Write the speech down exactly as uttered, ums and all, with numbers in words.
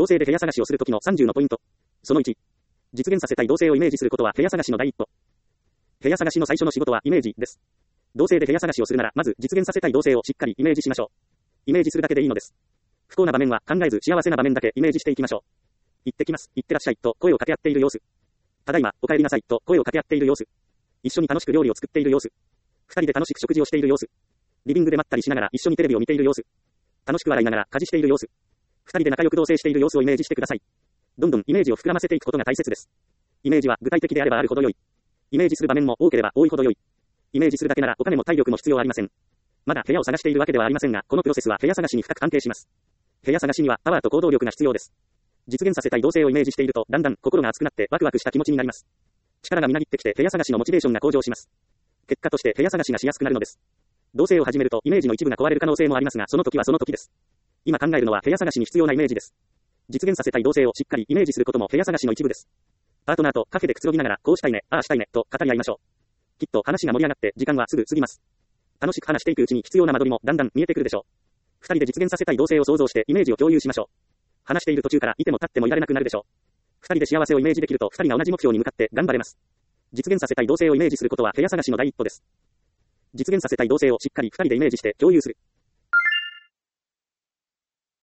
同性で部屋探しをするときのさんじゅうのポイント。そのいち。実現させたい同性をイメージすることは部屋探しの第一歩。部屋探しの最初の仕事はイメージです。同性で部屋探しをするなら、まず実現させたい同性をしっかりイメージしましょう。イメージするだけでいいのです。不幸な場面は考えず幸せな場面だけイメージしていきましょう。行ってきます、行ってらっしゃいと声を掛け合っている様子。ただいま、お帰りなさいと声を掛け合っている様子。一緒に楽しく料理を作っている様子。二人で楽しく食事をしている様子。リビングでまったりしながら一緒にテレビを見ている様子。楽しく笑いながら家事している様子。二人で仲良く同棲している様子をイメージしてください。どんどんイメージを膨らませていくことが大切です。イメージは具体的であればあるほど良い。イメージする場面も多ければ多いほど良い。イメージするだけならお金も体力も必要ありません。まだ部屋を探しているわけではありませんが、このプロセスは部屋探しに深く関係します。部屋探しにはパワーと行動力が必要です。実現させたい同性をイメージしていると、だんだん心が熱くなってワクワクした気持ちになります。力がみなぎってきて部屋探しのモチベーションが向上します。結果として部屋探しがしやすくなるのです。同性を始めるとイメージの一部が壊れる可能性もありますが、その時はその時です。今考えるのは部屋探しに必要なイメージです。実現させたい同性をしっかりイメージすることも部屋探しの一部です。パートナーとカフェでくつろぎながら、こうしたいね、ああしたいね、と語り合いましょう。きっと話が盛り上がって時間はすぐ過ぎます。楽しく話していくうちに必要な間取りもだんだん見えてくるでしょう。二人で実現させたい同性を想像してイメージを共有しましょう。話している途中からいても立ってもいられなくなるでしょう。二人で幸せをイメージできると二人が同じ目標に向かって頑張れます。実現させたい同性をイメージすることは部屋探しの第一歩です。実現させたい同性をしっかり二人でイメージして共有する。